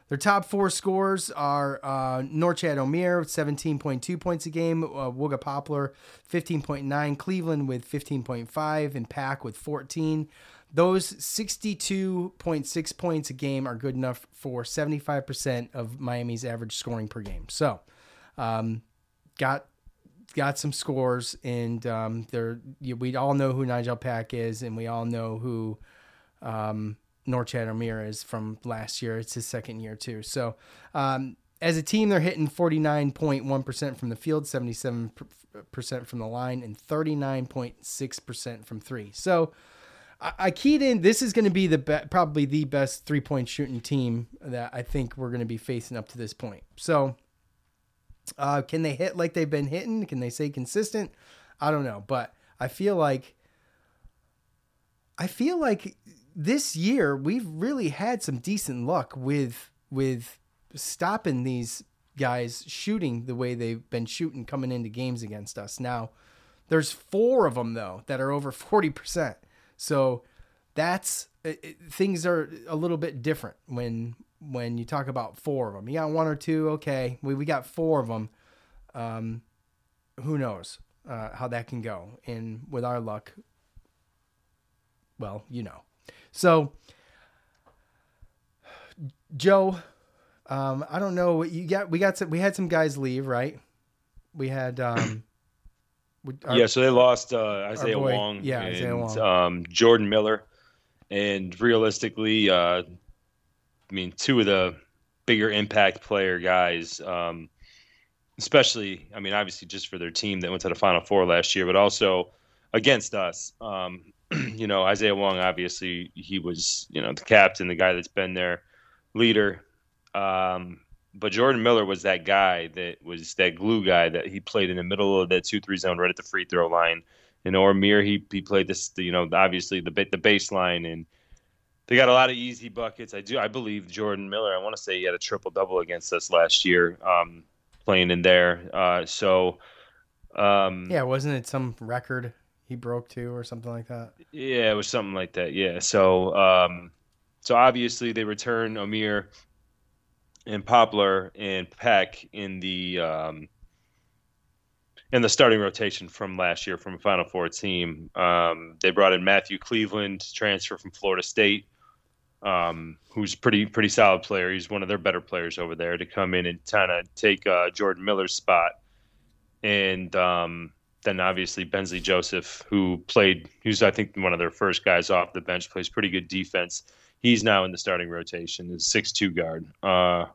Their top four scores are uh, Norchad Omier, seventeen point two points a game, uh, Wooga Poplar, fifteen point nine, Cleveland with fifteen point five, and Pack with fourteen. Those sixty-two point six points a game are good enough for seventy-five percent of Miami's average scoring per game. So, um, got got some scores, and um, they're, you, we all know who Nigel Pack is, and we all know who um, Norchad Omier is from last year. It's his second year too. So um, as a team, they're hitting forty-nine point one percent from the field, seventy-seven percent from the line, and thirty-nine point six percent from three. So I, I keyed in, this is going to be the be- probably the best three-point shooting team that I think we're going to be facing up to this point. So Uh, can they hit like they've been hitting? Can they stay consistent? I don't know, but I feel like I feel like this year we've really had some decent luck with with stopping these guys shooting the way they've been shooting coming into games against us. Now, there's four of them though that are over forty percent. So that's it, things are a little bit different when when you talk about four of them. You got one or two, okay. We we got four of them. Um, who knows uh, how that can go? And with our luck, well, you know. So, Joe, um, I don't know. You got we got some, we had some guys leave, right? We had um, we, our, yeah. So they lost uh, Isaiah boy, Wong, yeah, and Isaiah Wong. Um, Jordan Miller, and realistically. Uh, I mean, two of the bigger impact player guys, um, especially, I mean, obviously just for their team that went to the Final Four last year, but also against us. Um, you know, Isaiah Wong, obviously, he was, you know, the captain, the guy that's been their leader. Um, but Jordan Miller was that guy that was that glue guy that he played in the middle of that two three zone right at the free throw line. And Omier, he he played this, you know, obviously the the baseline, and they got a lot of easy buckets. I do. I believe Jordan Miller, I want to say he had a triple-double against us last year um, playing in there. Uh, so, um, yeah, wasn't it some record he broke too or something like that? Yeah, it was something like that, yeah. So, um, so obviously they return Omier and Poplar and Peck in the um, in the starting rotation from last year from a Final Four team. Um, they brought in Matthew Cleveland, transfer from Florida State. Um, who's pretty pretty solid player. He's one of their better players over there to come in and kind of take uh, Jordan Miller's spot. And um, then obviously Bensley Joseph, who played, who's I think one of their first guys off the bench, plays pretty good defense. He's now in the starting rotation, is six two guard. Uh,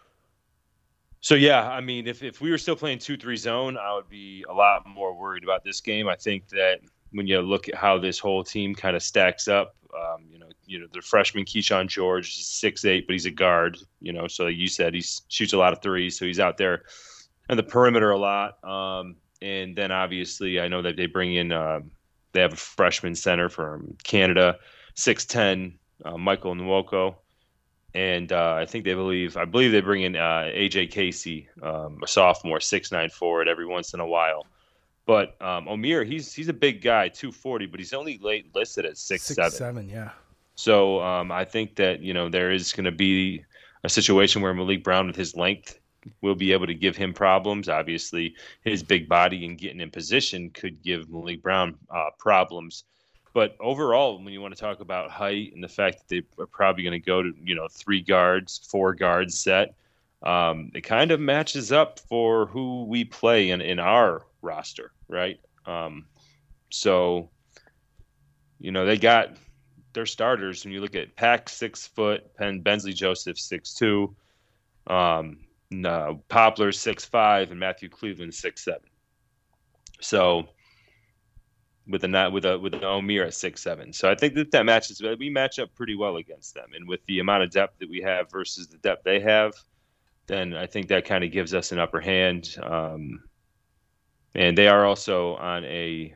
so yeah, I mean, if, if we were still playing two three zone, I would be a lot more worried about this game. I think that when you look at how this whole team kind of stacks up, um, you know, you know, the freshman Keyshawn George is six eight, but he's a guard, you know, so like you said, he shoots a lot of threes, so he's out there on the perimeter a lot. Um, and then obviously I know that they bring in, uh, they have a freshman center from Canada, six ten, uh, Michael Nwoko. And uh, I think they believe, I believe they bring in uh, A J Casey, um, a sophomore, six nine forward every once in a while. But um, Omier, he's he's a big guy, two forty, but he's only late listed at six seven. six seven, yeah. So um, I think that, you know, there is going to be a situation where Malik Brown with his length will be able to give him problems. Obviously, his big body and getting in position could give Malik Brown uh, problems. But overall, when you want to talk about height and the fact that they are probably going to go to, you know, three guards, four guards set, um, it kind of matches up for who we play in, in our roster, right? Um, so, you know, they got their starters. When you look at Pack, six foot, Penn Bensley Joseph, six two, um, no, Poplar, six five, and Matthew Cleveland, six seven. So with a with a with an Omier at six seven. So I think that that matches. We match up pretty well against them, and with the amount of depth that we have versus the depth they have, then I think that kind of gives us an upper hand. Um, and they are also on a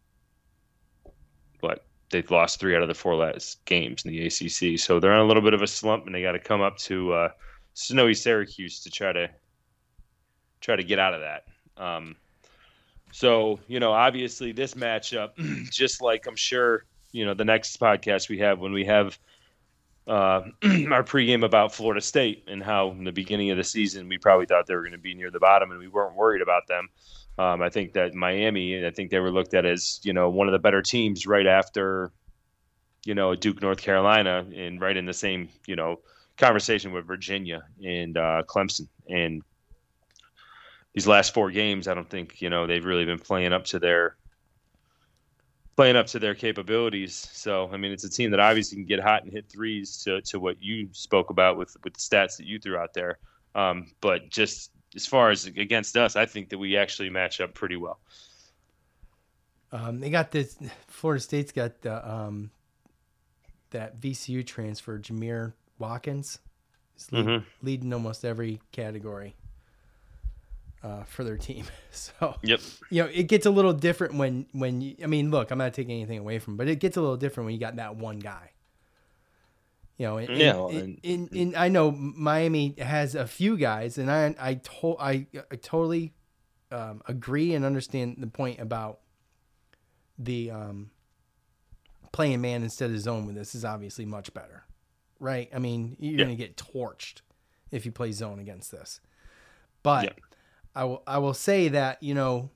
what they've lost three out of the four last games in the A C C, so they're on a little bit of a slump, and they got to come up to uh, snowy Syracuse to try to try to get out of that. Um, So, you know, obviously this matchup, just like I'm sure, you know, the next podcast we have when we have uh, our pregame about Florida State and how in the beginning of the season we probably thought they were going to be near the bottom and we weren't worried about them. Um, I think that Miami, I think they were looked at as, you know, one of the better teams right after, you know, Duke, North Carolina, and right in the same, you know, conversation with Virginia and uh, Clemson. And these last four games, I don't think, you know, they've really been playing up to their playing up to their capabilities. So, I mean, it's a team that obviously can get hot and hit threes to, to what you spoke about with, with the stats that you threw out there. Um, but just as far as against us, I think that we actually match up pretty well. Um, they got this, Florida State's got the, um, that V C U transfer, Jameer Watkins. He's lead, mm-hmm. leading almost every category uh, for their team. So, yep. you know, it gets a little different when, when you, I mean, look, I'm not taking anything away from him, but it gets a little different when you got that one guy. You know, in, yeah, well, in, and, in, in, in, I know Miami has a few guys, and I I, to, I, I totally um, agree and understand the point about the um, playing man instead of zone with this is obviously much better, right? I mean, you're yeah. going to get torched if you play zone against this. But yeah. I will I will say that, you know,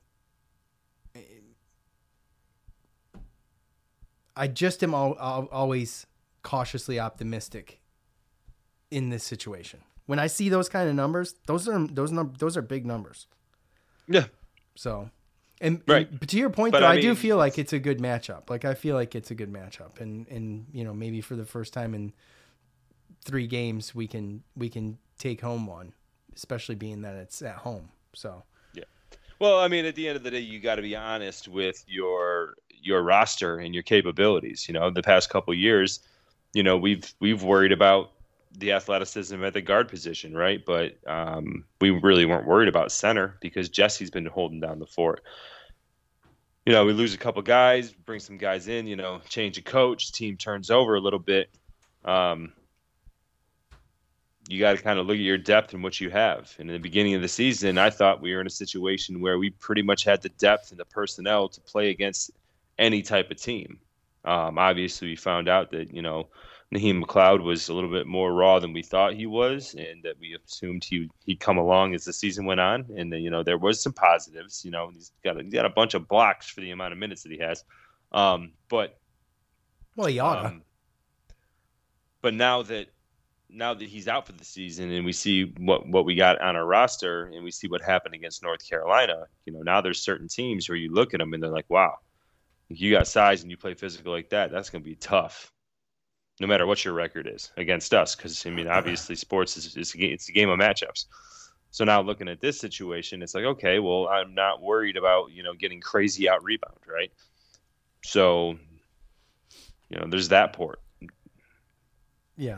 I just am al- al- always cautiously optimistic in this situation. When I see those kind of numbers, those are those num- those are big numbers. Yeah. So, and, right. and but to your point, but though, I, I mean, do feel like it's a good matchup. Like I feel like it's a good matchup, and and you know maybe for the first time in three games we can we can take home one, especially being that it's at home. So. Yeah. Well, I mean, at the end of the day, you got to be honest with your your roster and your capabilities. You know, the past couple of years. You know, we've we've worried about the athleticism at the guard position, right? But um, we really weren't worried about center because Jesse's been holding down the fort. You know, we lose a couple guys, bring some guys in, you know, change a coach, team turns over a little bit. Um, you got to kind of look at your depth and what you have. And in the beginning of the season, I thought we were in a situation where we pretty much had the depth and the personnel to play against any type of team. Um, obviously, we found out that, you know, Naheem McLeod was a little bit more raw than we thought he was, and that we assumed he, he'd come along as the season went on. And, then, you know, there was some positives. You know, he's got a, he's got a bunch of blocks for the amount of minutes that he has. Um, but well, he oughta. Um, but now that now that he's out for the season and we see what, what we got on our roster and we see what happened against North Carolina, you know, now there's certain teams where you look at them and they're like, wow. You got size and you play physical like that, that's going to be tough, no matter what your record is against us. Because, I mean, obviously sports is, is a, it's a game of matchups. So now looking at this situation, it's like, okay, well, I'm not worried about, you know, getting crazy out rebound, right? So, you know, there's that port. Yeah.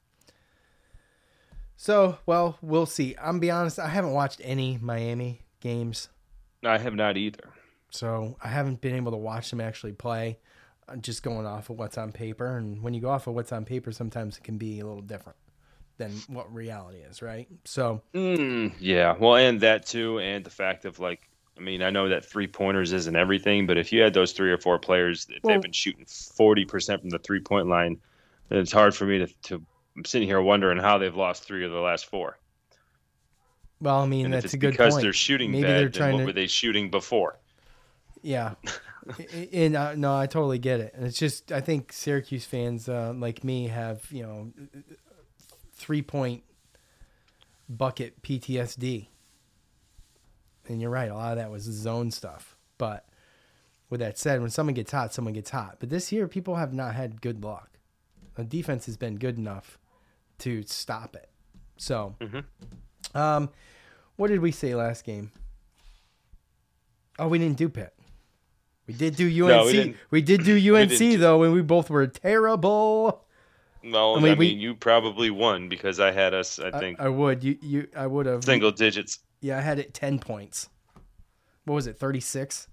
So, well, we'll see. I'm be honest, I haven't watched any Miami games. I have not either. So I haven't been able to watch them actually play. I'm just going off of what's on paper. And when you go off of what's on paper, sometimes it can be a little different than what reality is, right? So mm, yeah, well, and that too, and the fact of like, I mean, I know that three pointers isn't everything, but if you had those three or four players, if well, they've been shooting forty percent from the three point line, then it's hard for me to, to. I'm sitting here wondering how they've lost three of the last four. Well, I mean, and that's if it's a good because point. They're shooting Maybe bad. They're then trying what to... were they shooting before? Yeah, and uh, no, I totally get it. And it's just, I think Syracuse fans uh, like me have, you know, three point bucket P T S D. And you're right, a lot of that was zone stuff. But with that said, when someone gets hot, someone gets hot. But this year, people have not had good luck. The defense has been good enough to stop it. So, mm-hmm. um, what did we say last game? Oh, we didn't do Pitt. We did do U N C. No, we, didn't, we did do U N C, though, and we both were terrible. No, I mean, I mean we, you probably won because I had us, I think. I, I would. You, you, I would have. Single digits. Yeah, I had it ten points. What was it, thirty-six?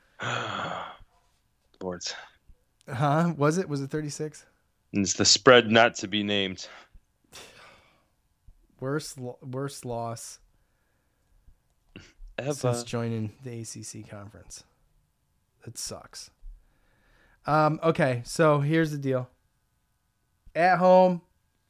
Sports. Huh? Was it? Was it thirty-six? It's the spread not to be named. Worst, worst loss Ever. Since joining the A C C conference. It sucks. Um, okay, so here's the deal. at home.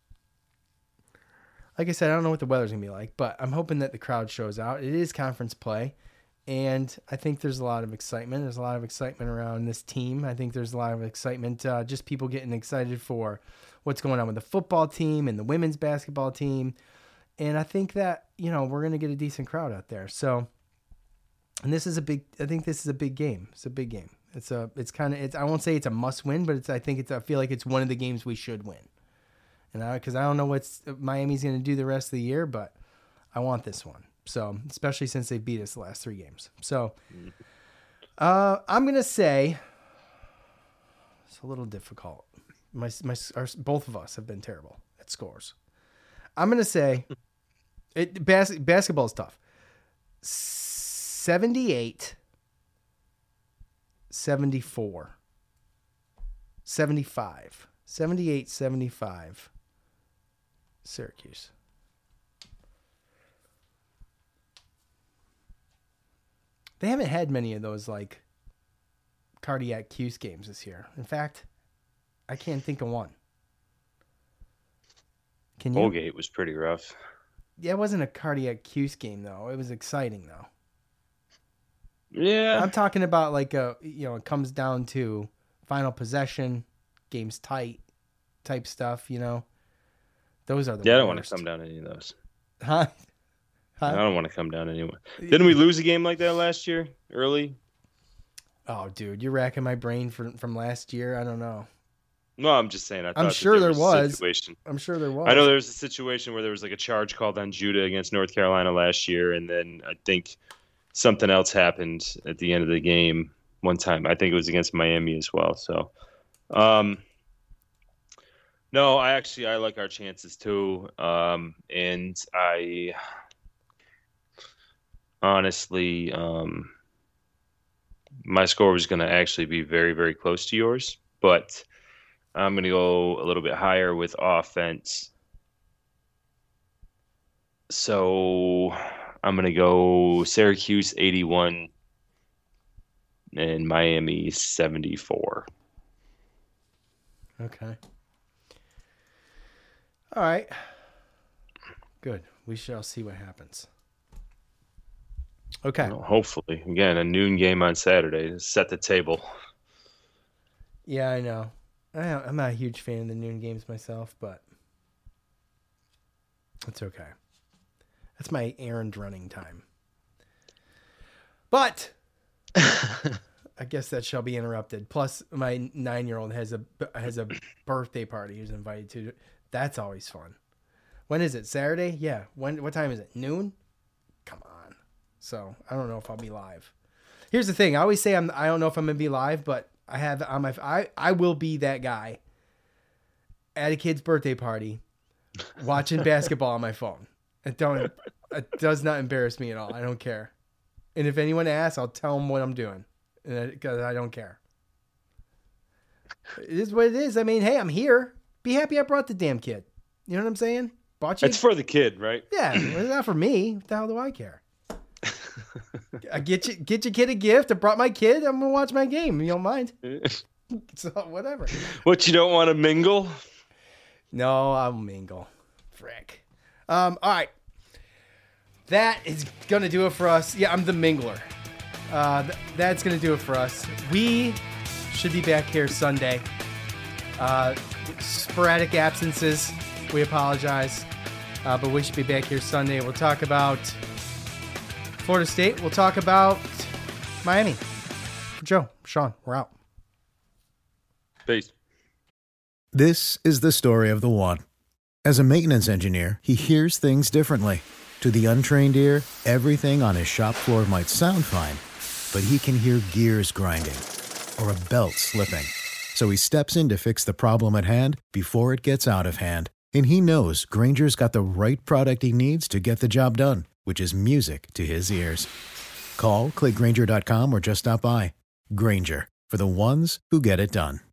Like I said, I don't know what the weather's going to be like, but I'm hoping that the crowd shows out. It is conference play, and I think there's a lot of excitement. There's a lot of excitement around this team. I think there's a lot of excitement, uh, just people getting excited for what's going on with the football team and the women's basketball team. And I think that, you know, we're going to get a decent crowd out there. So, and this is a big, I think this is a big game. It's a big game. It's a, it's kind of, it's, I won't say it's a must win, but it's, I think it's, I feel like it's one of the games we should win. And I, cause I don't know what's Miami's going to do the rest of the year, but I want this one. So, especially since they beat us the last three games. So, uh, I'm going to say it's a little difficult. My, my, our, both of us have been terrible at scores. I'm going to say it, bas- basketball is tough. seventy-eight, seventy-four, seventy-five, seventy-eight, seventy-five, Syracuse. They haven't had many of those like cardiac Cuse games this year. In fact, I can't think of one. Can you? Colgate was pretty rough. Yeah, it wasn't a cardiac Cuse game though. It was exciting though. Yeah, I'm talking about like a, you know, it comes down to final possession, game's tight, type stuff. You know, those are the yeah. worst. I don't want to come down to any of those. Huh? Huh? I don't want to come down to anyone. Didn't we lose a game like that last year, early? Oh, dude, you're racking my brain from from last year. I don't know. No, I'm just saying. I I'm thought sure that there there was. A was. situation. I'm sure there was. I know there was a situation where there was like a charge called on Judah against North Carolina last year, and then I think something else happened at the end of the game one time. I think it was against Miami as well. So, um, no, I actually I like our chances too, um, and I honestly, um, my score was going to actually be very, very close to yours, but I'm going to go a little bit higher with offense. So I'm going to go Syracuse eighty-one and Miami seventy-four. Okay. All right. Good. We shall see what happens. Okay. Well, hopefully. Again, a noon game on Saturday to set the table. Yeah, I know. I, I'm not a huge fan of the noon games myself, but it's okay. That's my errand running time. But I guess that shall be interrupted. Plus, my nine-year-old has a has a birthday party he's invited to. That's always fun. When is it? Saturday? Yeah. When? What time is it? Noon? Come on. So I don't know if I'll be live. Here's the thing. I always say I'm. I don't know if I'm gonna be live, but I have on my. I I will be that guy at a kid's birthday party, watching basketball on my phone. It don't. It does not embarrass me at all. I don't care. And if anyone asks, I'll tell them what I'm doing, because I don't care. It is what it is. I mean, hey, I'm here. Be happy I brought the damn kid. You know what I'm saying? Bought you. It's for the kid, right? Yeah, it's not for me. What the hell do I care? I get you, get your kid a gift. I brought my kid. I'm gonna watch my game. You don't mind? So whatever. What, you don't want to mingle? No, I'll mingle. Frick. Um. All right. That is gonna do it for us. Yeah, I'm the mingler. Uh, th- that's gonna do it for us. We should be back here Sunday. Uh, sporadic absences. We apologize, uh, but we should be back here Sunday. We'll talk about Florida State. We'll talk about Miami. For Joe, Sean, we're out. Peace. This is the story of the one. As a maintenance engineer, he hears things differently. To the untrained ear, everything on his shop floor might sound fine, but he can hear gears grinding or a belt slipping. So he steps in to fix the problem at hand before it gets out of hand. And he knows Grainger's got the right product he needs to get the job done, which is music to his ears. Call, click Grainger dot com, or just stop by. Grainger, for the ones who get it done.